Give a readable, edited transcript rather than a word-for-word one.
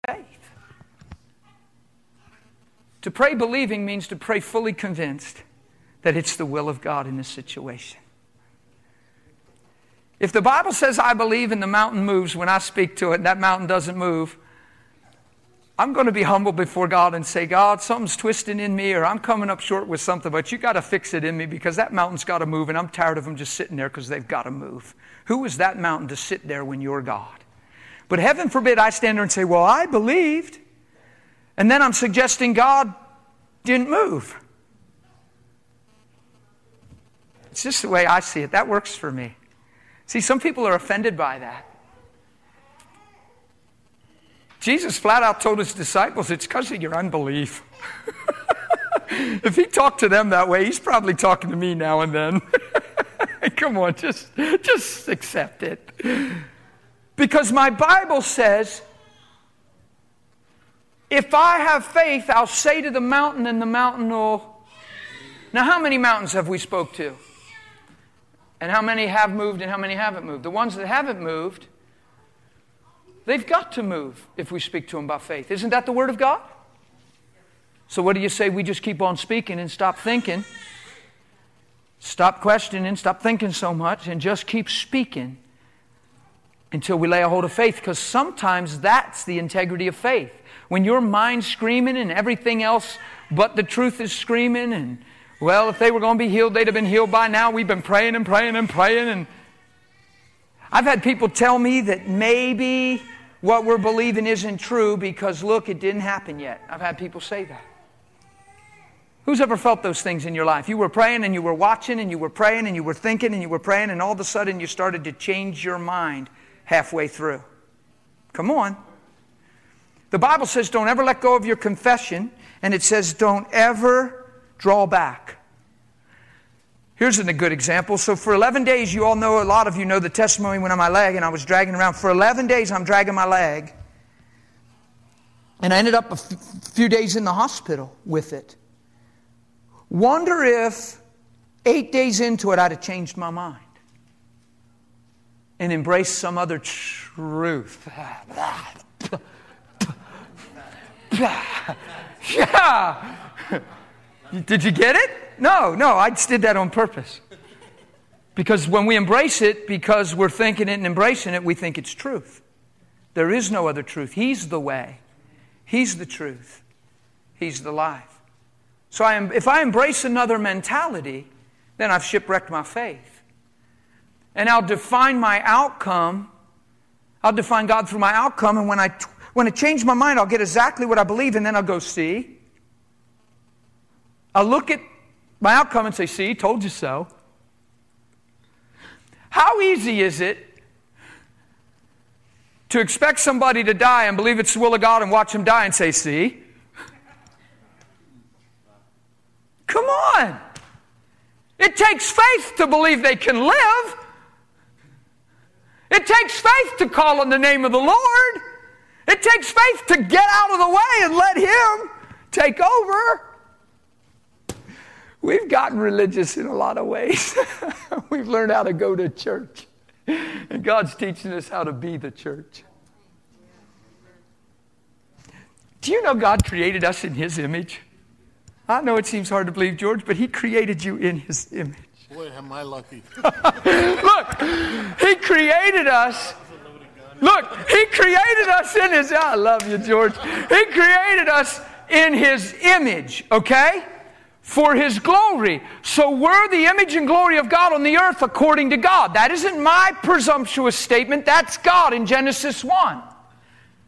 faith. To pray believing means to pray fully convinced that it's the will of God in this situation. If the Bible says I believe and the mountain moves when I speak to it and that mountain doesn't move, I'm going to be humble before God and say, God, something's twisting in me or I'm coming up short with something, but you got to fix it in me because that mountain's got to move and I'm tired of them just sitting there because they've got to move. Who is that mountain to sit there when you're God? But heaven forbid I stand there and say, well, I believed. And then I'm suggesting God didn't move. It's just the way I see it. That works for me. See, some people are offended by that. Jesus flat out told his disciples, it's because of your unbelief. If he talked to them that way, he's probably talking to me now and then. Come on, just accept it. Because my Bible says, if I have faith, I'll say to the mountain and the mountain will... Now, how many mountains have we spoke to? And how many have moved and how many haven't moved? The ones that haven't moved, they've got to move if we speak to them by faith. Isn't that the Word of God? So what do you say? We just keep on speaking and stop thinking. Stop questioning, stop thinking so much, and just keep speaking until we lay a hold of faith. Because sometimes that's the integrity of faith. When your mind's screaming and everything else but the truth is screaming and, well, if they were going to be healed, they'd have been healed by now. We've been praying and praying and praying. And I've had people tell me that maybe what we're believing isn't true because, look, it didn't happen yet. I've had people say that. Who's ever felt those things in your life? You were praying and you were watching and you were praying and you were thinking and you were praying and all of a sudden you started to change your mind halfway through. Come on. The Bible says don't ever let go of your confession, and it says don't ever draw back. Here's a good example. So for 11 days, you all know, a lot of you know the testimony went on my leg and I was dragging around. For 11 days, I'm dragging my leg. And I ended up a few days in the hospital with it. Wonder if 8 days into it, I'd have changed my mind and embraced some other truth. Yeah. Did you get it? No, I just did that on purpose. Because when we embrace it, because we're thinking it and embracing it, we think it's truth. There is no other truth. He's the way. He's the truth. He's the life. So if I embrace another mentality, then I've shipwrecked my faith. And I'll define my outcome. I'll define God through my outcome. And when I change my mind, I'll get exactly what I believe. And then I'll go, see. I'll look at my outcome and say, see, told you so. How easy is it to expect somebody to die and believe it's the will of God and watch them die and say, see? Come on. It takes faith to believe they can live. It takes faith to call on the name of the Lord. It takes faith to get out of the way and let Him take over. We've gotten religious in a lot of ways. We've learned how to go to church. And God's teaching us how to be the church. Do you know God created us in His image? I know it seems hard to believe, George, but He created you in His image. Boy, am I lucky. Look, He created us. Look, He created us in His... I love you, George. He created us in His image, okay? For His glory. So we're the image and glory of God on the earth according to God. That isn't my presumptuous statement. That's God in Genesis 1.